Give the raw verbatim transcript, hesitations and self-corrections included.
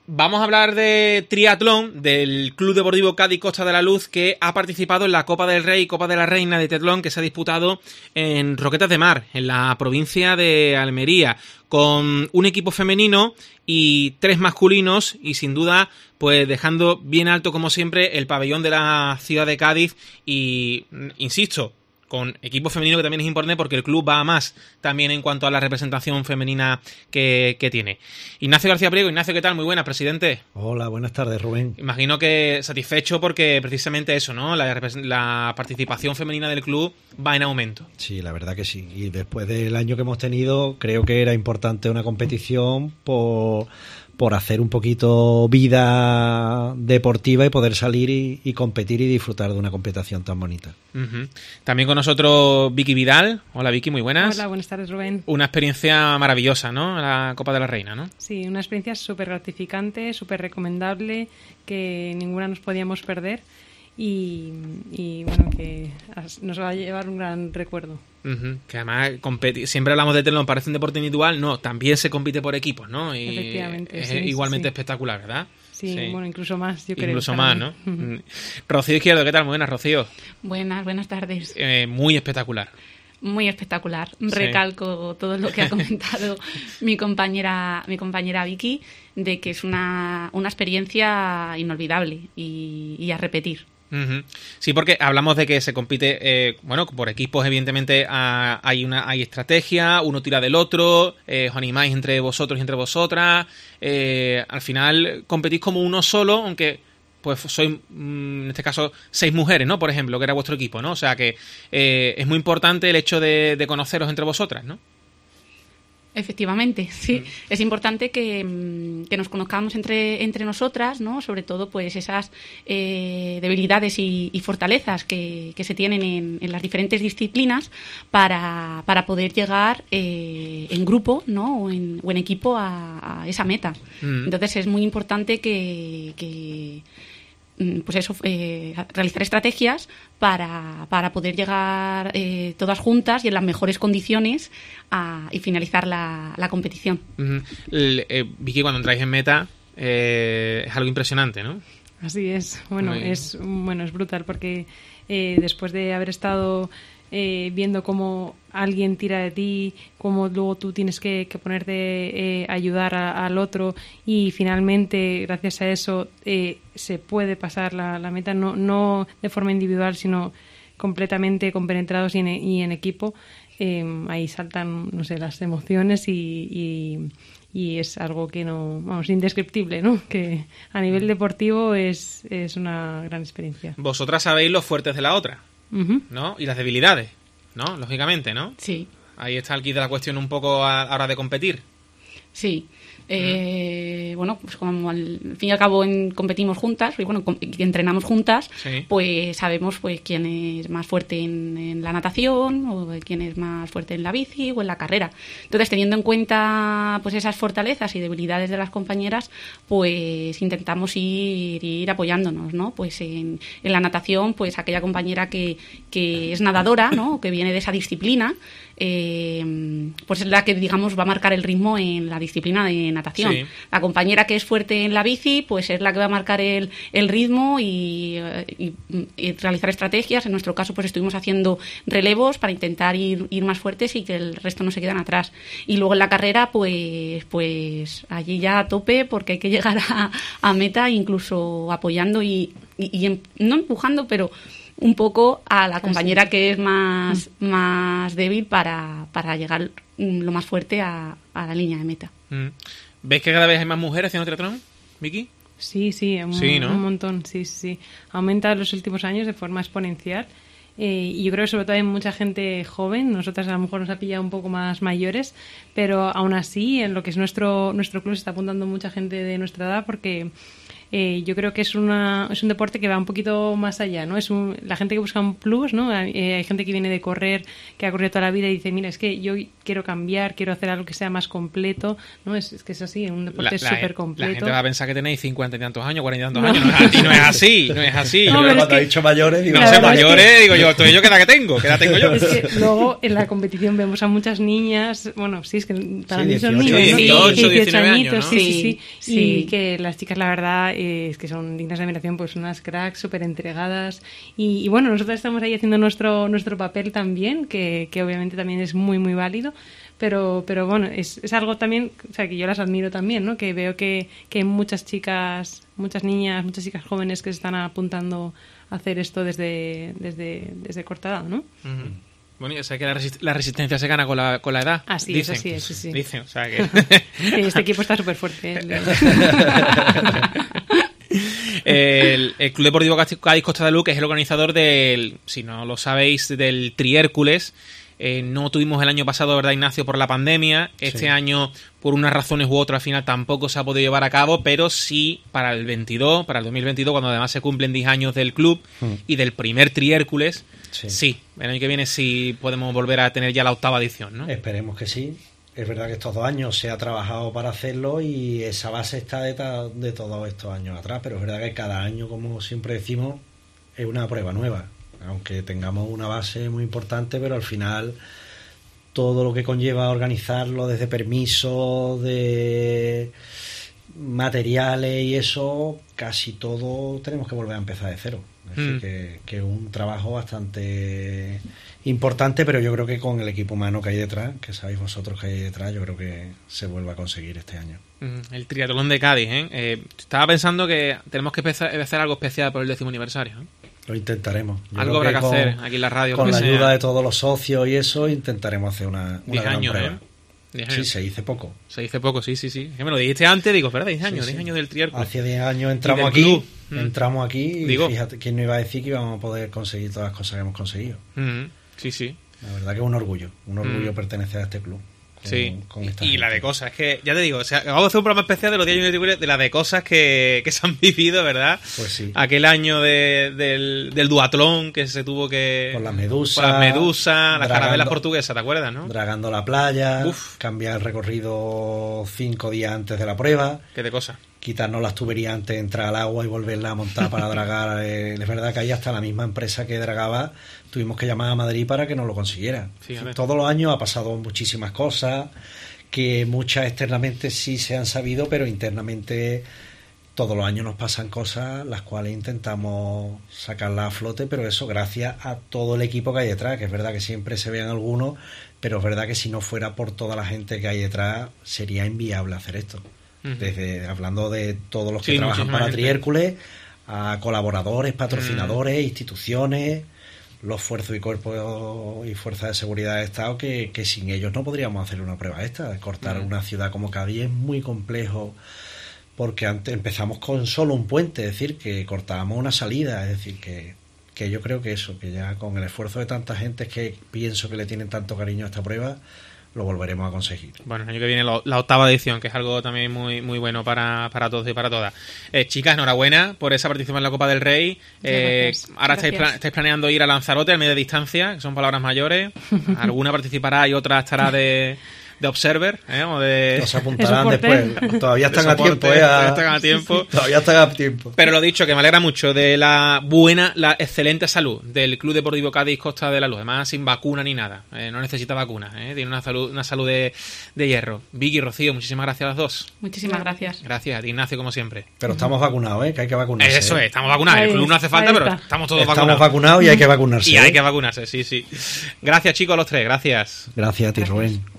Vamos a hablar de triatlón, del Club Deportivo Cádiz Costa de la Luz, que ha participado en la Copa del Rey y Copa de la Reina de triatlón, que se ha disputado en Roquetas de Mar, en la provincia de Almería, con un equipo femenino y tres masculinos, y sin duda, pues dejando bien alto, como siempre, el pabellón de la ciudad de Cádiz y, insisto, con equipo femenino, que también es importante porque el club va a más también en cuanto a la representación femenina que, que tiene. Ignacio García Priego. Ignacio, ¿qué tal? Muy buenas, presidente. Hola, buenas tardes, Rubén. Imagino que satisfecho porque precisamente eso, ¿no? La, la participación femenina del club va en aumento. Sí, la verdad que sí. Y después del año que hemos tenido, creo que era importante una competición por... por hacer un poquito vida deportiva y poder salir y, y competir y disfrutar de una competición tan bonita. Uh-huh. También con nosotros Vicky Vidal. Hola, Vicky, muy buenas. Hola, buenas tardes, Rubén. Una experiencia maravillosa, ¿no? La Copa de la Reina, ¿no? Sí, una experiencia súper gratificante, súper recomendable, que ninguna nos podíamos perder y, y bueno, que nos va a llevar un gran recuerdo. Uh-huh. Que además competi- siempre hablamos de triatlón, parece un deporte individual, no, también se compite por equipos, ¿no? Y efectivamente, es sí, igualmente sí. espectacular, ¿verdad? Sí, sí, bueno, incluso más, yo creo. Incluso más, ¿no? Uh-huh. Rocío Izquierdo, ¿qué tal? Muy buenas, Rocío. Buenas, buenas tardes. Eh, muy espectacular. Muy espectacular. Sí. Recalco todo lo que ha comentado mi compañera mi compañera Vicky, de que es una, una experiencia inolvidable y, y a repetir. Uh-huh. Sí, porque hablamos de que se compite, eh, bueno, por equipos, evidentemente a, hay una hay estrategia, uno tira del otro, eh, os animáis entre vosotros y entre vosotras, eh, al final competís como uno solo, aunque pues sois, en este caso, seis mujeres, ¿no? Por ejemplo, que era vuestro equipo, ¿no? O sea que eh, es muy importante el hecho de, de conoceros entre vosotras, ¿no? Efectivamente, sí. Mm. Es importante que, que nos conozcamos entre, entre nosotras, ¿no? Sobre todo, pues esas eh, debilidades y, y fortalezas que, que se tienen en, en las diferentes disciplinas para, para poder llegar eh, en grupo, ¿no? O en, o en equipo a, a esa meta. Mm. Entonces es muy importante que, que pues eso, eh, realizar estrategias para, para poder llegar eh, todas juntas y en las mejores condiciones a, y finalizar la, la competición. Uh-huh. El, eh, Vicky, cuando entráis en meta eh, es algo impresionante, ¿no? Así es. Bueno, Muy... es bueno es brutal porque eh, después de haber estado eh, viendo cómo alguien tira de ti, cómo luego tú tienes que, que ponerte eh, a ayudar a, al otro y finalmente, gracias a eso, eh, se puede pasar la, la meta, no, no de forma individual, sino completamente compenetrados y en, y en equipo. Eh, ahí saltan, no sé, las emociones y, y, y es algo que no, vamos, indescriptible, ¿no? Que a nivel deportivo es, es una gran experiencia. Vosotras sabéis los fuertes de la otra, uh-huh. ¿no? Y las debilidades, ¿no? Lógicamente, ¿no? Sí. Ahí está el kit de la cuestión un poco a la hora de competir. Sí. Eh, bueno, pues como al fin y al cabo en, competimos juntas y bueno, com- entrenamos juntas, sí. Pues sabemos pues quién es más fuerte en, en la natación o quién es más fuerte en la bici o en la carrera. Entonces, teniendo en cuenta pues esas fortalezas y debilidades de las compañeras, pues intentamos ir, ir apoyándonos, ¿no? Pues en, en la natación, pues aquella compañera que, que es nadadora, ¿no? Que viene de esa disciplina, eh, pues es la que, digamos, va a marcar el ritmo en la disciplina de natación. Sí. La compañera que es fuerte en la bici, pues es la que va a marcar el, el ritmo y, y, y realizar estrategias. En nuestro caso, pues estuvimos haciendo relevos para intentar ir, ir más fuertes y que el resto no se quedan atrás. Y luego en la carrera, pues, pues allí ya a tope, porque hay que llegar a, a meta, incluso apoyando y, y, y no empujando, pero un poco a la compañera que es más, mm. más débil para, para llegar lo más fuerte a, a la línea de meta. Mm. ¿Ves que cada vez hay más mujeres haciendo triatlón, Vicky? Sí, sí, un, sí, ¿no? un montón, sí, sí. Aumenta en los últimos años de forma exponencial. Eh, y yo creo que sobre todo hay mucha gente joven, nosotras a lo mejor nos ha pillado un poco más mayores, pero aún así en lo que es nuestro, nuestro club se está apuntando mucha gente de nuestra edad porque eh, yo creo que es una es un deporte que va un poquito más allá, ¿no? Es un, la gente que busca un plus, ¿no? Eh, hay gente que viene de correr, que ha corrido toda la vida y dice, mira, es que yo quiero cambiar, quiero hacer algo que sea más completo, ¿no? Es, es que es así, un deporte súper completo. La gente va a pensar que tenéis cincuenta y tantos años, cuarenta y tantos no. años, no es, no es así, no es así. No, yo cuando que, ha dicho mayores, digo, no sé, mayores, es que, digo yo, estoy yo, ¿qué edad que tengo? ¿Qué edad tengo yo? Es que luego en la competición vemos a muchas niñas, bueno, sí, es que para sí, mí son dieciocho, niños, ¿no? dieciocho, diecinueve añitos, años, ¿no? sí, sí, sí, sí. Y que las chicas, la verdad, eh, es que son dignas de admiración, pues unas cracks súper entregadas. Y, y bueno, nosotros estamos ahí haciendo nuestro nuestro papel también, que, que obviamente también es muy, muy válido. Pero, pero bueno, es, es algo también, o sea, que yo las admiro también, ¿no? Que veo que, que hay muchas chicas, muchas niñas, muchas chicas jóvenes que se están apuntando a hacer esto desde, desde, desde corta edad, ¿no? Uh-huh. Bueno, ya sé que la, resist- la resistencia se gana con la, con la edad. Ah, sí, dicen. eso sí, eso sí. Dicen, o sea que... Este equipo está súper fuerte. ¿eh? el, el Club Deportivo Cádiz Costa de la Luz, que es el organizador del, si no lo sabéis, del Triércules. Eh, no tuvimos el año pasado, ¿verdad, Ignacio? Por la pandemia. Este sí. año, por unas razones u otras, al final tampoco se ha podido llevar a cabo, pero sí para el veintidós, para el dos mil veintidós, cuando además se cumplen diez años del club mm. y del primer Triércules, sí. sí, el año que viene sí podemos volver a tener ya la octava edición, ¿no? Esperemos que sí. Es verdad que estos dos años se ha trabajado para hacerlo y esa base está de, ta- de todos estos años atrás, pero es verdad que cada año, como siempre decimos, es una prueba nueva. Aunque tengamos una base muy importante, pero al final todo lo que conlleva organizarlo, desde permisos, de materiales y eso, casi todo tenemos que volver a empezar de cero. Es decir, mm. que, que es un trabajo bastante importante, pero yo creo que con el equipo humano que hay detrás, que sabéis vosotros que hay detrás, yo creo que se vuelve a conseguir este año. El triatlón de Cádiz, ¿eh? eh estaba pensando que tenemos que empezar a hacer algo especial por el décimo aniversario, ¿eh? Lo intentaremos. Yo Algo habrá que, que con, hacer aquí en la radio. Con la sea. ayuda de todos los socios y eso, intentaremos hacer una, una gran años, prueba. ¿eh? Sí, se dice poco. Se dice poco, sí, sí, sí. Que me lo dijiste antes, digo, ¿verdad? diez años, sí, diez sí. años del Triércules. Hace diez años entramos aquí, club. entramos aquí y digo, fíjate, ¿quién no iba a decir que íbamos a poder conseguir todas las cosas que hemos conseguido? Mm-hmm. Sí, sí. La verdad que es un orgullo, un orgullo mm. pertenecer a este club. Con, sí, con esta y gente. La de cosas, es que ya te digo, o sea, vamos a hacer un programa especial de los diez años de Triércules, de la de cosas que, que se han vivido, ¿verdad? Pues sí. Aquel año de, del, del duatlón que se tuvo que... Por las medusas. Por las medusas, las carabelas portuguesas, ¿te acuerdas, no? Dragando la playa, Uf. cambiar el recorrido cinco días antes de la prueba. ¿Qué de cosas? Quitarnos las tuberías antes de entrar al agua y volverla a montar para dragar. Eh, es verdad que ahí hasta la misma empresa que dragaba tuvimos que llamar a Madrid para que nos lo consiguiera. Sí, todos los años ha pasado muchísimas cosas, que muchas externamente sí se han sabido, pero internamente todos los años nos pasan cosas las cuales intentamos sacarlas a flote, pero eso gracias a todo el equipo que hay detrás, que es verdad que siempre se vean algunos, pero es verdad que si no fuera por toda la gente que hay detrás sería inviable hacer esto. Uh-huh. Desde hablando de todos los que sí, trabajan para gente. Triércules, a colaboradores, patrocinadores, uh-huh. instituciones, los fuerzos y cuerpos y fuerzas de seguridad de Estado, que, que sin ellos no podríamos hacer una prueba esta. Cortar uh-huh. una ciudad como Cádiz es muy complejo, porque antes empezamos con solo un puente, es decir, que cortábamos una salida, es decir, que, que yo creo que eso, que ya con el esfuerzo de tanta gente que pienso que le tienen tanto cariño a esta prueba, lo volveremos a conseguir. Bueno, el año que viene lo, la octava edición, que es algo también muy muy bueno para, para todos y para todas. Eh, chicas, enhorabuena por esa participación en la Copa del Rey. Eh, ahora estáis, plan, estáis planeando ir a Lanzarote a media distancia, que son palabras mayores. Alguna participará y otra estará de... de observer, ¿eh? O de... Nos apuntarán después. Todavía están a tiempo, ¿eh? Todavía están a tiempo. Todavía están a tiempo. Pero lo dicho, que me alegra mucho de la buena, la excelente salud del Club Deportivo Cádiz Costa de la Luz. Además, sin vacuna ni nada. Eh, no necesita vacuna, ¿eh? Tiene una salud, una salud de, de hierro. Vicky, Rocío, muchísimas gracias a las dos. Muchísimas gracias. Gracias a ti, Ignacio, como siempre. Pero estamos vacunados, ¿eh? Que hay que vacunarse. Eso ¿eh? es, estamos vacunados. El club no hace falta, pero estamos todos estamos vacunados. Estamos vacunados y hay que vacunarse. Y ¿eh? hay que vacunarse, sí, sí. Gracias, chicos, a los tres. Gracias. Gracias a ti, gracias. Rubén.